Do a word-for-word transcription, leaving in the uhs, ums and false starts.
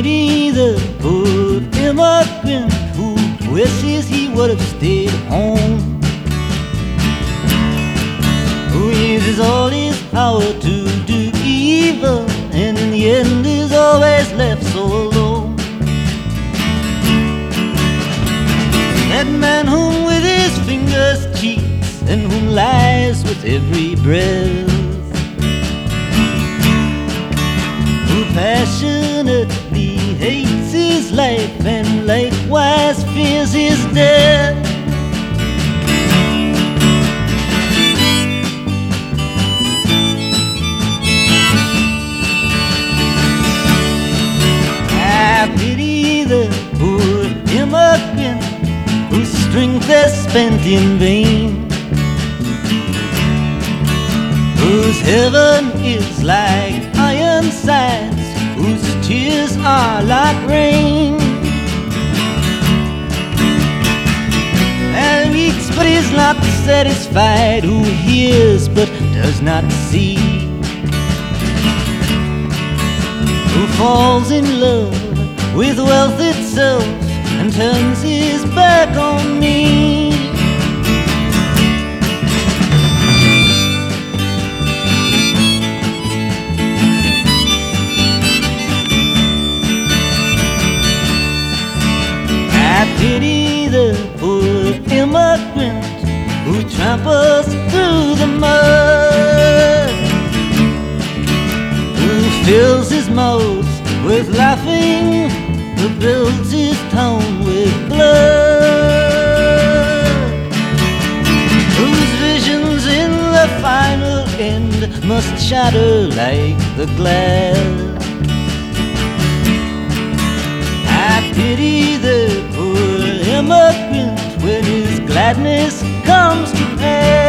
pity the poor immigrant who wishes he would have stayed home, who uses all his power to do evil, and in the end is always left so alone. That man whom with his fingers cheats, and whom lies with every breath, who passionately hates his life and likewise fears his death. I pity the poor immigrant whose strength is spent in vain, whose heaven is like iron sights, whose tears are like rain. And weeps but is not satisfied, who hears but does not see, who falls in love with wealth itself and turns his back on me. I pity the poor immigrant who tramples through the mud, who fills his mouth with laughing, who builds his town with blood, whose visions in the final end must shatter like the glass. I pity the poor immigrant when his gladness comes to pass.